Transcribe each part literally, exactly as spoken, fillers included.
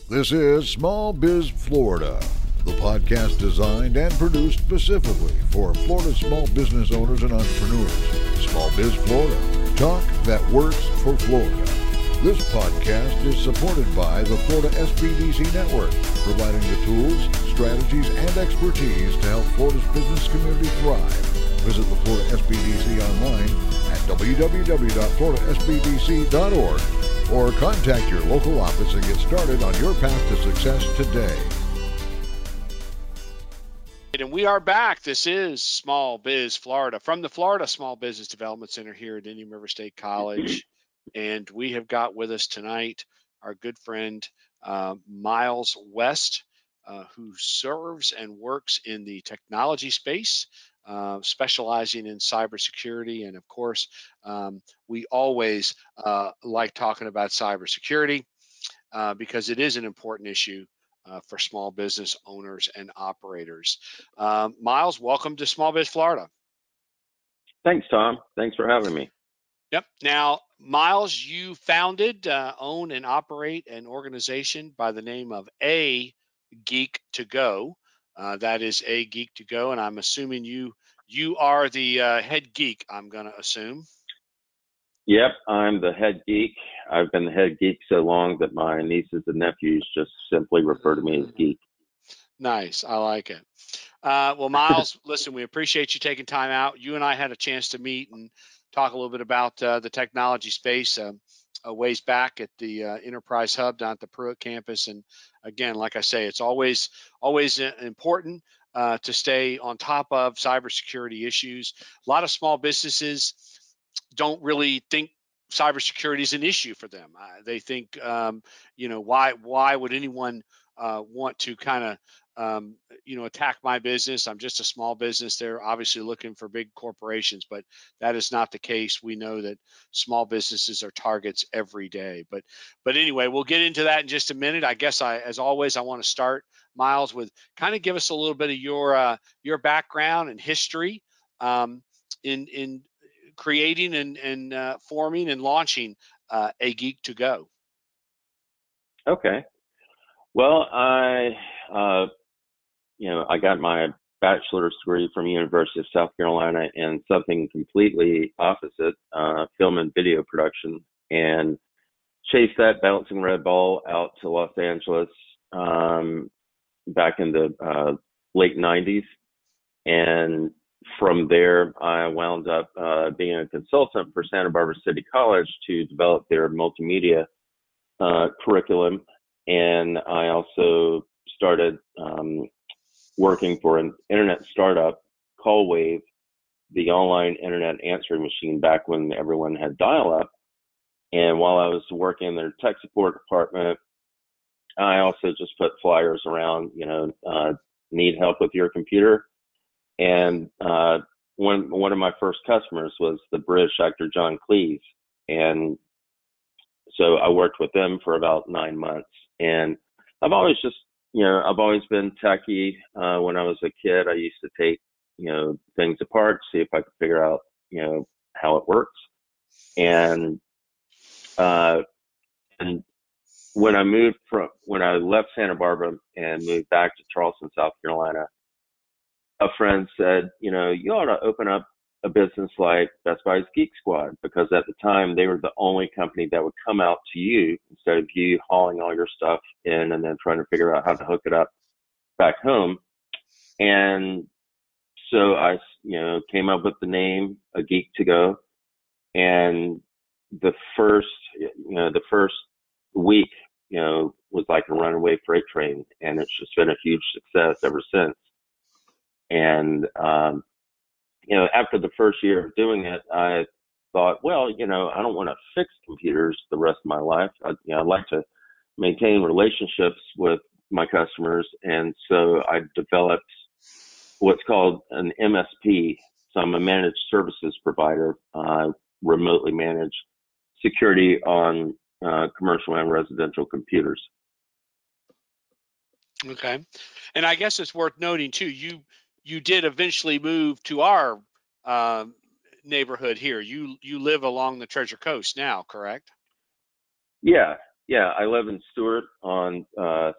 This is Small Biz Florida, the podcast designed and produced specifically for Florida small business owners and entrepreneurs. Small Biz Florida, talk that works for Florida. This podcast is supported by the Florida S B D C Network, providing the tools, strategies, and expertise to help Florida's business community thrive. Visit the Florida S B D C online at w w w dot florida s b d c dot org or contact your local office and get started on your path to success today. And we are back. This is Small Biz Florida from the Florida Small Business Development Center here at Indian River State College. And we have got with us tonight our good friend uh, Miles West, uh, who serves and works in the technology space, uh, specializing in cybersecurity. And of course, um, we always uh, like talking about cybersecurity uh, because it is an important issue uh, for small business owners and operators. Um, Miles, welcome to Small Biz Florida. Thanks, Tom. Thanks for having me. Yep. Now, Miles, you founded, uh, own, and operate an organization by the name of A Geek to Go. Uh, that is A Geek to Go, and I'm assuming you you are the uh, head geek. I'm going to assume. Yep, I'm the head geek. I've been the head geek so long that my nieces and nephews just simply refer to me as geek. Nice. I like it. Uh, well, Miles, listen, we appreciate you taking time out. You and I had a chance to meet and talk a little bit about uh, the technology space uh, a ways back at the uh, Enterprise Hub down at the Pruitt campus. And again, like I say, it's always always important uh, to stay on top of cybersecurity issues. A lot of small businesses don't really think cybersecurity is an issue for them. Uh, they think, um, you know, why why would anyone uh, want to kind of Um, you know, attack my business? I'm just a small business. They're obviously looking for big corporations, but that is not the case. We know that small businesses are targets every day. But, but anyway, we'll get into that in just a minute. I guess I, as always, I want to start, Miles, with kind of give us a little bit of your uh, your background and history um, in in creating and and uh, forming and launching uh, A Geek to Go. Okay. Well, I. Uh, You know, I got my bachelor's degree from University of South Carolina in something completely opposite, uh, film and video production, and chased that bouncing red ball out to Los Angeles um, back in the uh, late nineties. And from there, I wound up uh, being a consultant for Santa Barbara City College to develop their multimedia uh, curriculum. And I also started um, working for an internet startup, CallWave, the online internet answering machine back when everyone had dial-up. And while I was working in their tech support department, I also just put flyers around, you know, uh, need help with your computer. And uh, one one of my first customers was the British actor John Cleese. And so I worked with them for about nine months. And I've always just You know, I've always been techie. Uh, when I was a kid, I used to take, you know, things apart, see if I could figure out, you know, how it works. And, uh, and when I moved from, when I left Santa Barbara and moved back to Charleston, South Carolina, a friend said, you know, you ought to open up a business like Best Buy's Geek Squad, because at the time they were the only company that would come out to you instead of you hauling all your stuff in and then trying to figure out how to hook it up back home. And so I, you know, came up with the name A Geek to Go. And the first, you know, the first week, you know, was like a runaway freight train, and it's just been a huge success ever since. And, um, you know, after the first year of doing it, I thought, well, you know, I don't want to fix computers the rest of my life. I, you know, I'd like to maintain relationships with my customers. And so I developed what's called an M S P. So I'm a managed services provider, uh, remotely manage security on uh, commercial and residential computers. Okay. And I guess it's worth noting too, you you did eventually move to our um, neighborhood here. You you live along the Treasure Coast now, correct? Yeah, yeah. I live in Stewart on uh,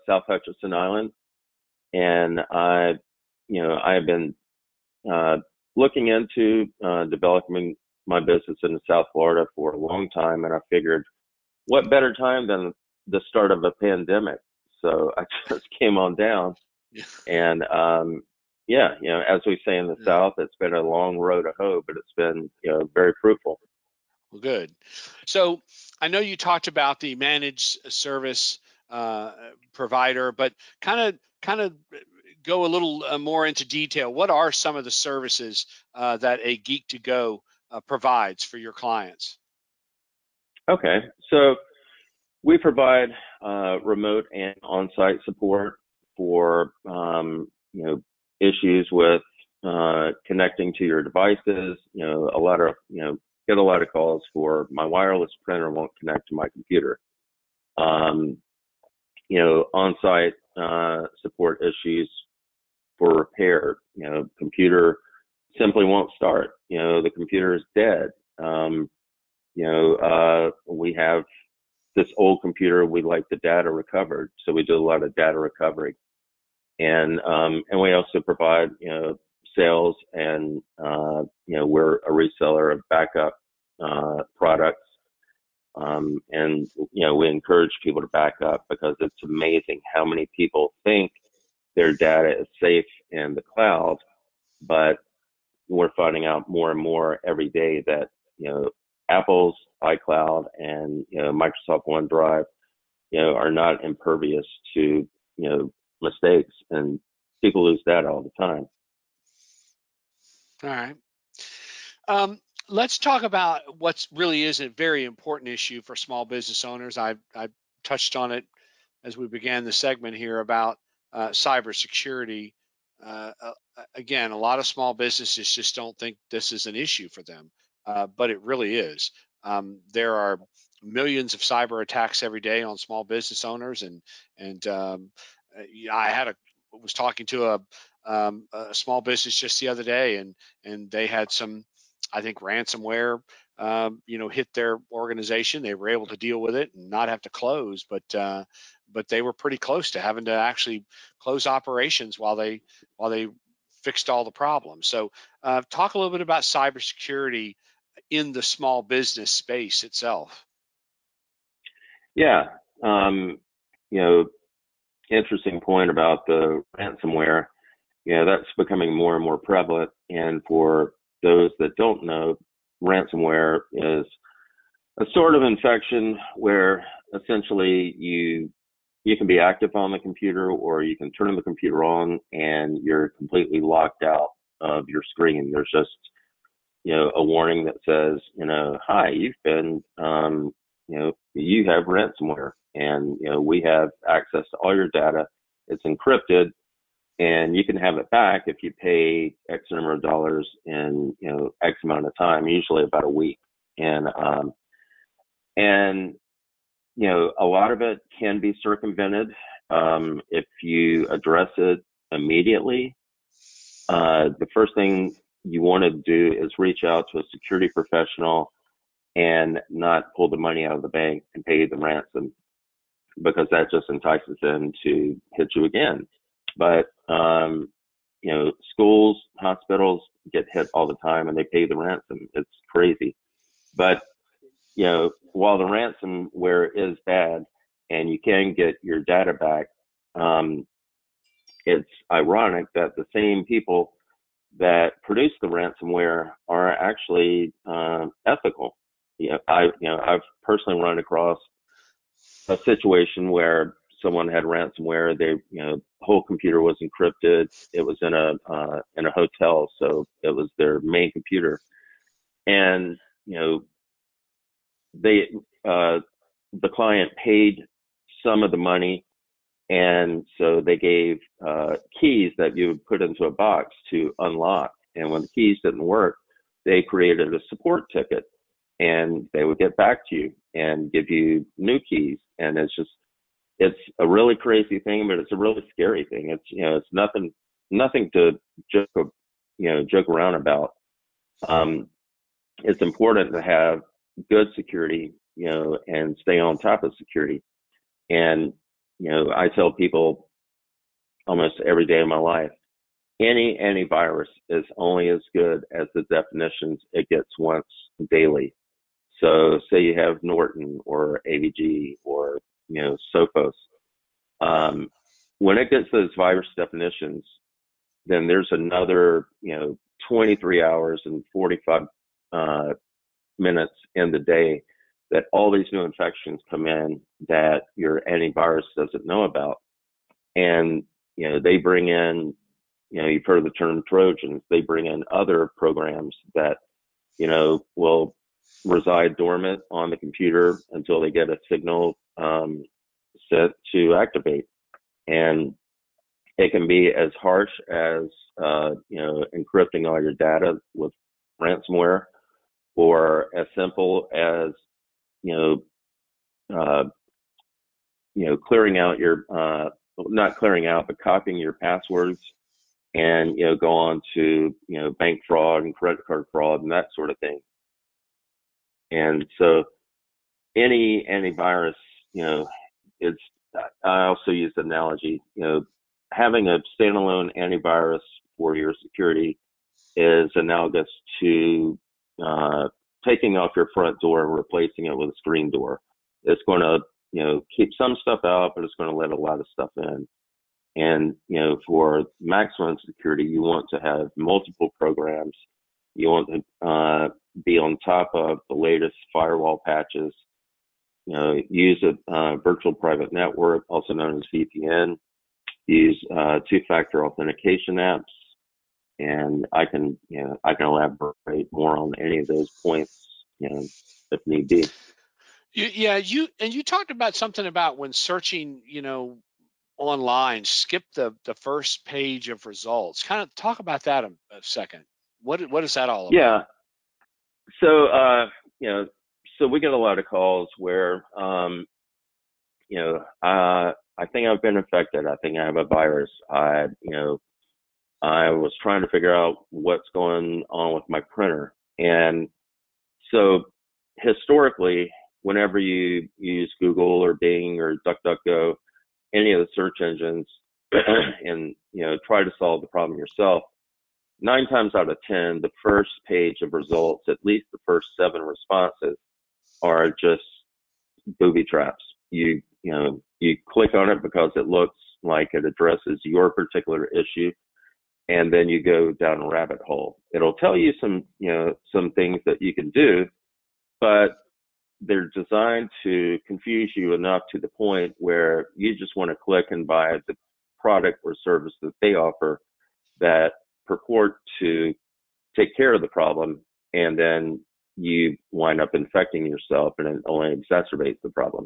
South Hutchinson Island, and I, you know, I have been uh, looking into uh, developing my business in South Florida for a long time, and I figured, what better time than the start of a pandemic? So I just came on down, Yeah. and um, yeah, you know, as we say in the Yeah. South, it's been a long road to hoe, but it's been, you know, very fruitful. Well, good. So I know you talked about the managed service uh, provider, but kind of kind of go a little uh, more into detail. What are some of the services uh, that a Geek to Go uh, provides for your clients? Okay, so we provide uh, remote and on-site support for um, you know, issues with uh, connecting to your devices. You know, a lot of you know get a lot of calls for my wireless printer won't connect to my computer. Um, you know, on-site uh, support issues for repair. You know, computer simply won't start. You know, the computer is dead. Um, you know, uh, we have this old computer, we like the data recovered, so we do a lot of data recovery, and um, and we also provide you know sales, and uh, you know we're a reseller of backup uh, products, um, and you know we encourage people to back up because it's amazing how many people think their data is safe in the cloud, but we're finding out more and more every day that you know Apple's iCloud and you know Microsoft OneDrive you know, are not impervious to, you know, mistakes, and people lose data all the time. All right. Um, let's talk about what's really is a very important issue for small business owners. I, I touched on it as we began the segment here about uh, cybersecurity. Uh, uh, again, a lot of small businesses just don't think this is an issue for them, uh, but it really is. Um, there are millions of cyber attacks every day on small business owners, and and um, uh, yeah, I had a was talking to a, um, a small business just the other day, and and they had some, I think, ransomware, um, you know, hit their organization. They were able to deal with it and not have to close, but uh, but they were pretty close to having to actually close operations while they while they fixed all the problems. So, uh, talk a little bit about cybersecurity in the small business space itself. Yeah, um, you know, interesting point about the ransomware. You know, that's becoming more and more prevalent. And for those that don't know, ransomware is a sort of infection where essentially you you can be active on the computer, or you can turn the computer on and you're completely locked out of your screen. There's just, you know, a warning that says, you know, hi, you've been, um, you know, you have ransomware, and, you know, we have access to all your data. It's encrypted, and you can have it back if you pay X number of dollars in, you know, X amount of time, usually about a week. And, um, and, you know, a lot of it can be circumvented um, if you address it immediately. Uh, the first thing you want to do is reach out to a security professional and not pull the money out of the bank and pay the ransom, because that just entices them to hit you again. But, um, you know, schools, hospitals get hit all the time and they pay the ransom. It's crazy. But, you know, while the ransomware is bad and you can get your data back, um, it's ironic that the same people that produce the ransomware are actually uh, ethical. You know, I, you know, I've personally run across a situation where someone had ransomware. They, you know, the whole computer was encrypted. It was in a uh, in a hotel, so it was their main computer, and you know, they uh, the client paid some of the money, and so they gave uh, keys that you would put into a box to unlock. And when the keys didn't work, they created a support ticket, and they would get back to you and give you new keys. And it's just, it's a really crazy thing, but it's a really scary thing. It's, you know, it's nothing, nothing to joke, you know, joke around about. Um, it's important to have good security, you know, and stay on top of security. And you know, I tell people almost every day of my life, any antivirus is only as good as the definitions it gets once daily. So say you have Norton or A V G or, you know, Sophos. Um, when it gets those virus definitions, then there's another, you know, twenty-three hours and forty-five uh, minutes in the day that all these new infections come in that your antivirus doesn't know about. And, you know, they bring in, you know, you've heard of the term Trojans. They bring in other programs that, you know, will reside dormant on the computer until they get a signal um, set to activate. And it can be as harsh as, uh, you know, encrypting all your data with ransomware, or as simple as, you know, uh, you know, clearing out your, uh, not clearing out, but copying your passwords and, you know, go on to, you know, bank fraud and credit card fraud and that sort of thing. And so any antivirus, you know, it's, I also use the analogy, you know, having a standalone antivirus for your security is analogous to uh, taking off your front door and replacing it with a screen door. It's going to, you know, keep some stuff out, but it's going to let a lot of stuff in. And, you know, for maximum security, you want to have multiple programs. You want to uh, be on top of the latest firewall patches. You know, use a uh, virtual private network, also known as V P N. Use uh, two-factor authentication apps. And I can, you know, I can elaborate more on any of those points, you know, if need be. Yeah, you and you talked about something about when searching, you know, online, skip the the first page of results. Kind of talk about that a, a second. What what is that all about? Yeah. So, uh, you know, so we get a lot of calls where, um, you know, uh, I think I've been infected. I think I have a virus. I, you know, I was trying to figure out what's going on with my printer. And so historically, whenever you use Google or Bing or DuckDuckGo, any of the search engines, and, you know, try to solve the problem yourself, nine times out of ten, the first page of results, at least the first seven responses, are just booby traps. You, you know, you click on it because it looks like it addresses your particular issue, and then you go down a rabbit hole. It'll tell you some, you know, some things that you can do, but they're designed to confuse you enough to the point where you just want to click and buy the product or service that they offer that purport to take care of the problem, and then you wind up infecting yourself, and it only exacerbates the problem.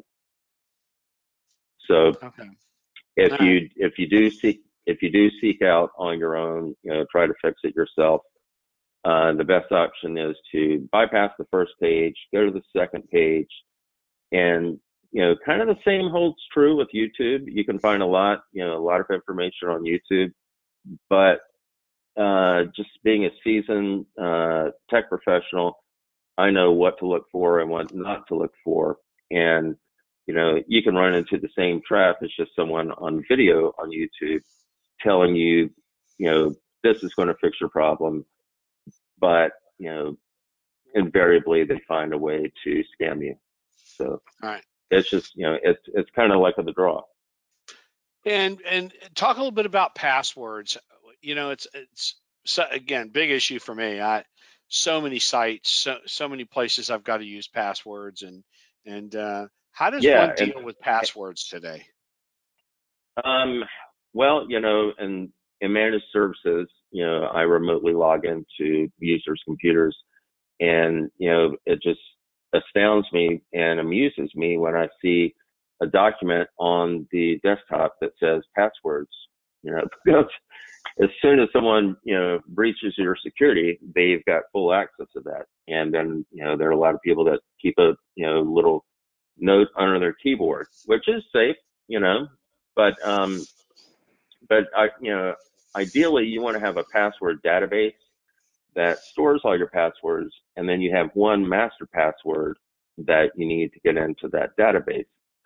So Okay. if All you right. if you do seek if you do seek out on your own, you know, try to fix it yourself. Uh, the best option is to bypass the first page, go to the second page, and, you know, kind of the same holds true with YouTube. You can find a lot, you know, a lot of information on YouTube, but uh, just being a seasoned uh, tech professional, I know what to look for and what not to look for. And, you know, you can run into the same trap. It's just someone on video on YouTube telling you, you know, this is going to fix your problem. But, you know, invariably they find a way to scam you. So All right. it's just, you know, it's it's kind of like the draw. And and talk a little bit about passwords. You know, it's it's so, again, big issue for me. I so many sites, so so many places I've got to use passwords, and and uh, how does Yeah, one and deal with passwords today? um, well, you know, and in managed services, you know, I remotely log into users' computers, and, you know, it just astounds me and amuses me when I see a document on the desktop that says passwords, you know, because as soon as someone, you know, breaches your security, they've got full access to that. And then, you know, there are a lot of people that keep a, you know, little note under their keyboard, which is safe, you know, but, um, but I, you know, ideally you want to have a password database that stores all your passwords, and then you have one master password that you need to get into that database.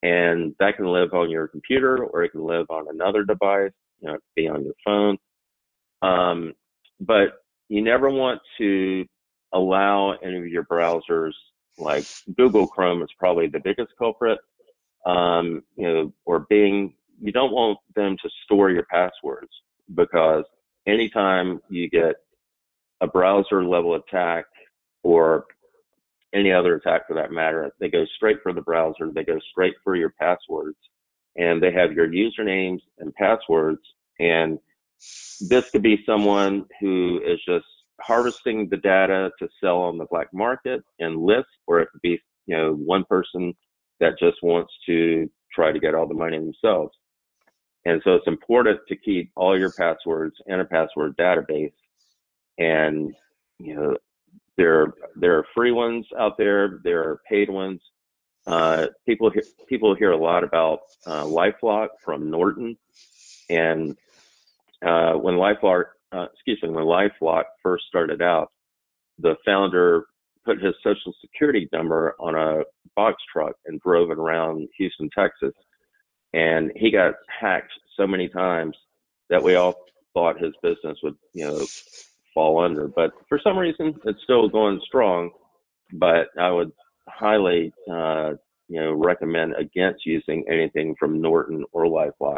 And that can live on your computer, or it can live on another device, you know, it can be on your phone. Um, but you never want to allow any of your browsers, like Google Chrome is probably the biggest culprit, um, you know, or Bing. You don't want them to store your passwords, because anytime you get a browser level attack, or any other attack for that matter, they go straight for the browser, they go straight for your passwords, and they have your usernames and passwords. And this could be someone who is just harvesting the data to sell on the black market and list, or it could be, you know, one person that just wants to try to get all the money themselves. And so it's important to keep all your passwords in a password database. And, you know, there, there are free ones out there, there are paid ones. Uh, people, hear, people hear a lot about uh, LifeLock from Norton. And uh, when LifeLock, uh, excuse me, when LifeLock first started out, the founder put his social security number on a box truck and drove it around Houston, Texas. And he got hacked so many times that we all thought his business would, you know, fall under. But for some reason, it's still going strong. But I would highly, uh, you know, recommend against using anything from Norton or LifeLock.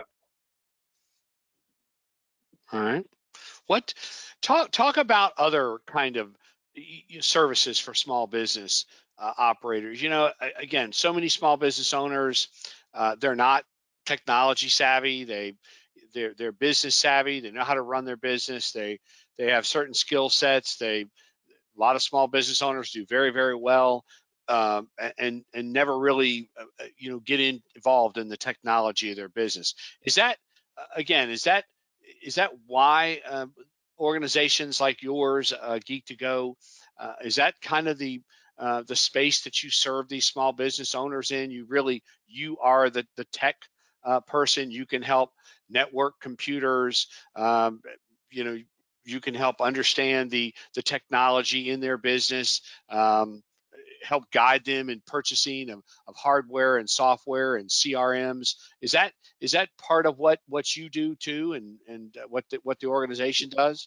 All right. What talk talk about other kind of services for small business uh, operators? You know, again, so many small business owners, uh, they're not technology savvy. They they're they're business savvy. They know how to run their business. They they have certain skill sets. They a lot of small business owners do very very well, um, and and never really uh, you know get in, involved in the technology of their business. Is that uh, again? Is that is that why uh, organizations like yours, uh, Geek to Go, uh, is that kind of the uh, the space that you serve these small business owners in? You really you are the the tech uh, person. You can help network computers. Um, you know, you can help understand the the technology in their business. Um, help guide them in purchasing of, of hardware and software and C R Ms. Is that is that part of what what you do too, and and what the, what the organization does?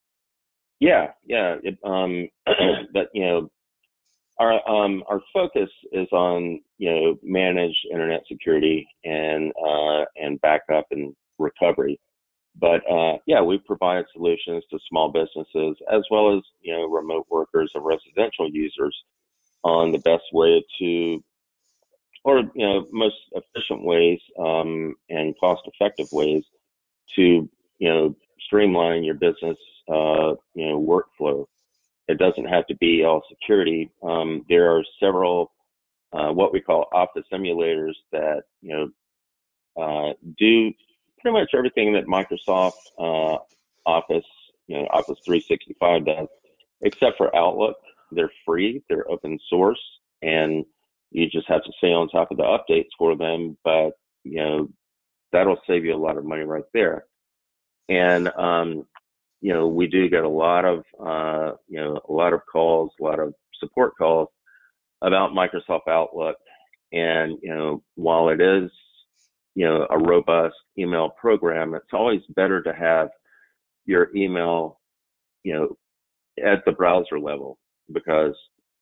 Yeah, yeah. It, um, but you know, our um, our focus is on, you know, managed internet security and uh, and backup and recovery. But uh, yeah, we provide solutions to small businesses as well as, you know, remote workers and residential users on the best way to, or, you know, most efficient ways um, and cost-effective ways to, you know, streamline your business, uh, you know, workflow. It doesn't have to be all security. Um, there are several uh, what we call office simulators that, you know, uh, do pretty much everything that Microsoft uh, Office, you know, Office three sixty-five does, except for Outlook. They're free, they're open source, and you just have to stay on top of the updates for them. But, you know, that'll save you a lot of money right there. And, um, you know, we do get a lot of, uh, you know, a lot of calls, a lot of support calls about Microsoft Outlook. And, you know, while it is, you know, a robust email program, it's always better to have your email, you know, at the browser level, because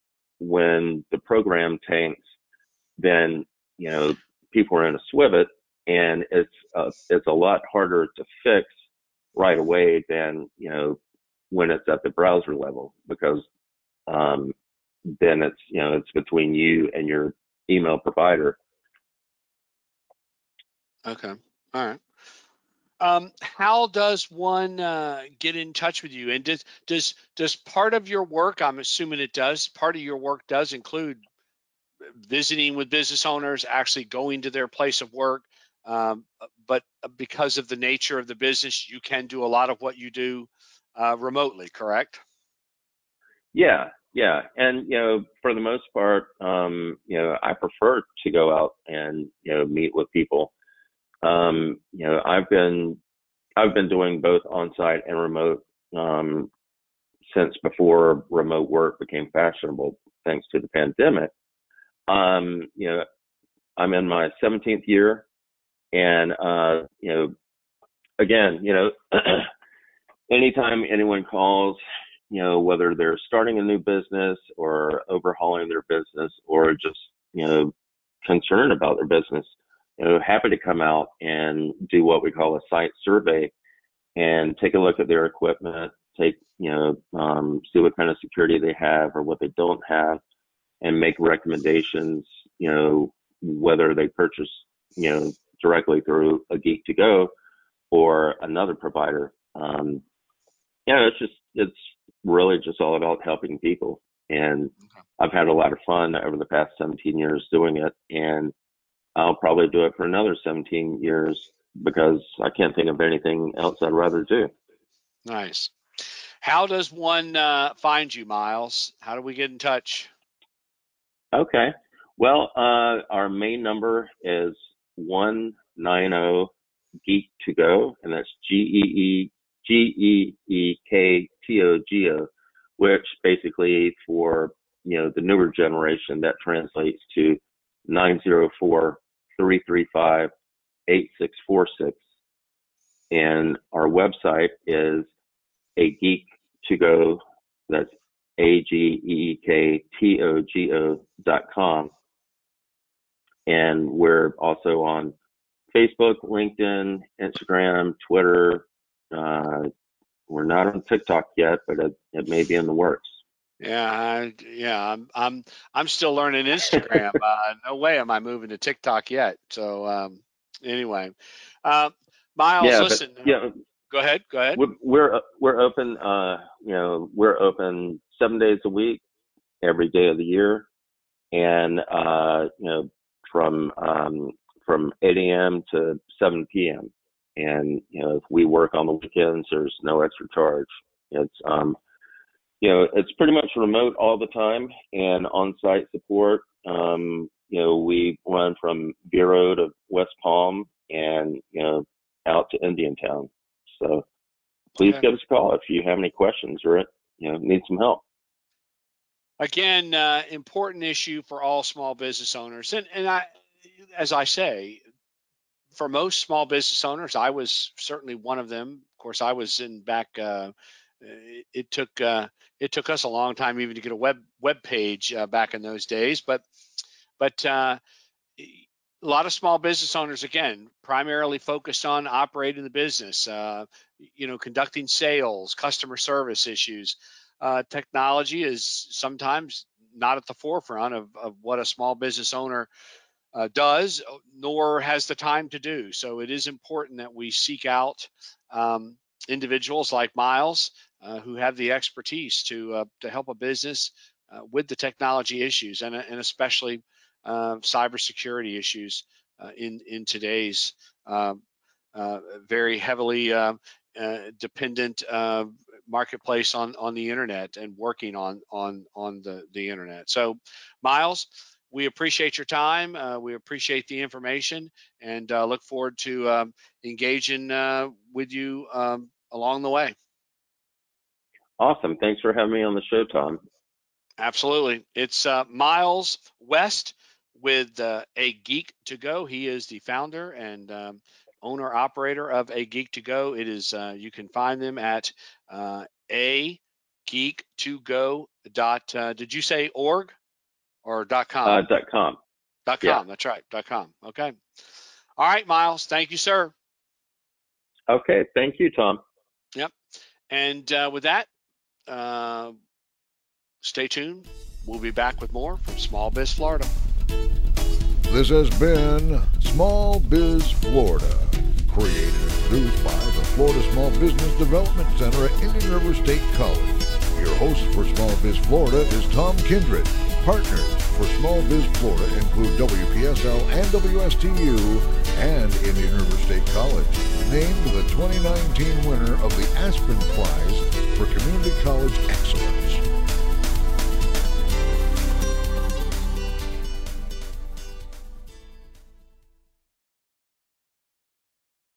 when the program tanks, then, you know, people are in a swivet, and it's uh, it's a lot harder to fix right away than, you know, when it's at the browser level, because um, then it's, you know, it's between you and your email provider. Okay, all right. Um, how does one uh, get in touch with you? And does does does part of your work, I'm assuming it does, part of your work does include visiting with business owners, actually going to their place of work, um, but because of the nature of the business, you can do a lot of what you do uh, remotely, correct? Yeah, yeah. And, you know, for the most part, um, you know, I prefer to go out and, you know, meet with people. Um, you know, I've been, I've been doing both on-site and remote, um, since before remote work became fashionable, thanks to the pandemic. Um, you know, I'm in my seventeenth year, and uh, you know, again, you know, anytime anyone calls, you know, whether they're starting a new business or overhauling their business or just, you know, concerned about their business, you know, happy to come out and do what we call a site survey and take a look at their equipment, take, you know, um, see what kind of security they have or what they don't have, and make recommendations, you know, whether they purchase, you know, directly through a Geek to Go or another provider. Um, yeah, it's just, it's really just all about helping people. And okay. I've had a lot of fun over the past seventeen years doing it. And I'll probably do it for another seventeen years because I can't think of anything else I'd rather do. Nice. How does one uh, find you, Miles? How do we get in touch? Okay. Well, uh, our main number is one nine zero Geek to Go, and that's G E E G E E K T O G O, which basically for, you know, the newer generation, that translates to nine zero four, three three five, eight six four six. And our website is a Geek to Go, that's A G E E K T O G O dot com. And we're also on Facebook, LinkedIn, Instagram, Twitter. Uh, we're not on TikTok yet, but it, it may be in the works. Yeah, I, yeah, I'm, I'm, I'm still learning Instagram. uh, no way am I moving to TikTok yet. So um, anyway, uh, Miles, yeah, listen. But, yeah, go ahead. Go ahead. We're we're open. Uh, you know, we're open seven days a week, every day of the year, and uh, you know, from um, from eight a.m. to seven p.m. And you know, if we work on the weekends, there's no extra charge. It's um, you know, it's pretty much remote all the time and on-site support. Um, you know, we run from Vero to West Palm and you know out to Indiantown. So please okay. give us a call if you have any questions or you know need some help. Again, uh, important issue for all small business owners, and and I, as I say, for most small business owners, I was certainly one of them. Of course, I was in back. Uh, it, it took uh, it took us a long time even to get a web web page uh, back in those days, but but. Uh, A lot of small business owners, again, primarily focused on operating the business, uh, you know, conducting sales, customer service issues. Uh, technology is sometimes not at the forefront of, of what a small business owner uh, does, nor has the time to do. So it is important that we seek out um, individuals like Miles uh, who have the expertise to uh, to help a business uh, with the technology issues, and, and especially Uh, cybersecurity issues uh, in in today's uh, uh, very heavily uh, uh, dependent uh, marketplace on on the internet and working on on on the the internet. So, Miles, we appreciate your time. Uh, we appreciate the information, and uh, look forward to um, engaging uh, with you um, along the way. Awesome. Thanks for having me on the show, Tom. Absolutely. It's uh, Miles West with uh, A Geek to Go. He is the founder and um, owner operator of A Geek to Go. It is uh, you can find them at uh, a geek to go dot. Uh, did you say org or dot com? Uh, dot com. Dot com. Yeah. That's right. Dot com. Okay. All right, Miles. Thank you, sir. Okay. Thank you, Tom. Yep. And uh, with that, uh, stay tuned. We'll be back with more from Small Biz Florida. This has been Small Biz Florida, created and produced by the Florida Small Business Development Center at Indian River State College. Your host for Small Biz Florida is Tom Kindred. Partners for Small Biz Florida include W P S L and W S T U and Indian River State College. Named the twenty nineteen winner of the Aspen Prize